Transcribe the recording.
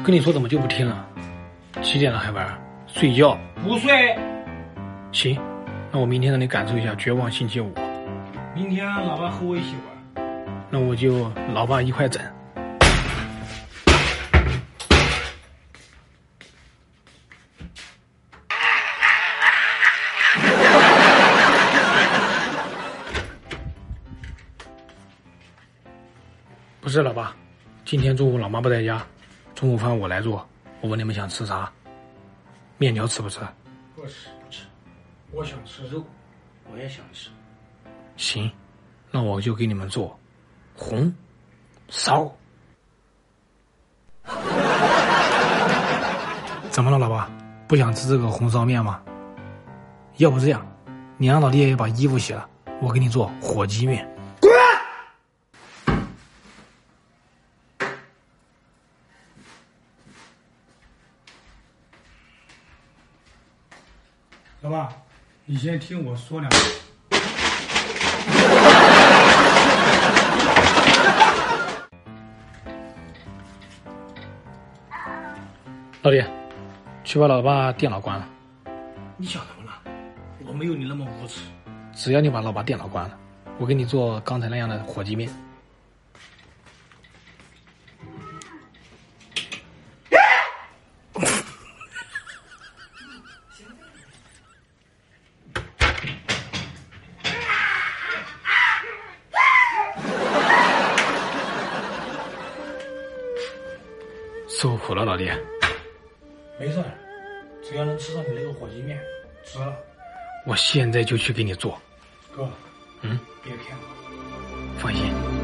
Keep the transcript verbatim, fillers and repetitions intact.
跟你说怎么就不听啊？几点了还玩？睡觉？ 不睡。 行，那我明天让你感受一下绝望星期五。 明天老爸和我一起玩。 那我就老爸一块整。不是老爸，今天中午老妈不在家，中午饭我来做。我问你们想吃啥？面条吃不吃？ 不吃不吃，我想吃肉，我也想吃。 行，那我就给你们做红烧。怎么了，老爸？不想吃这个红烧面吗？要不这样，你让老爹也把衣服洗了，我给你做火鸡面。 滚！老爸，你先听我说两句。 老爹，去把老爸电脑关了。 你想什么了？我没有你那么无耻。 只要你把老爸电脑关了，我给你做刚才那样的火鸡面。受苦了，老爹。 没事，只要能吃上你那个火鸡面，值了。 我现在就去给你做。 哥， 嗯， 别骗我。 放心。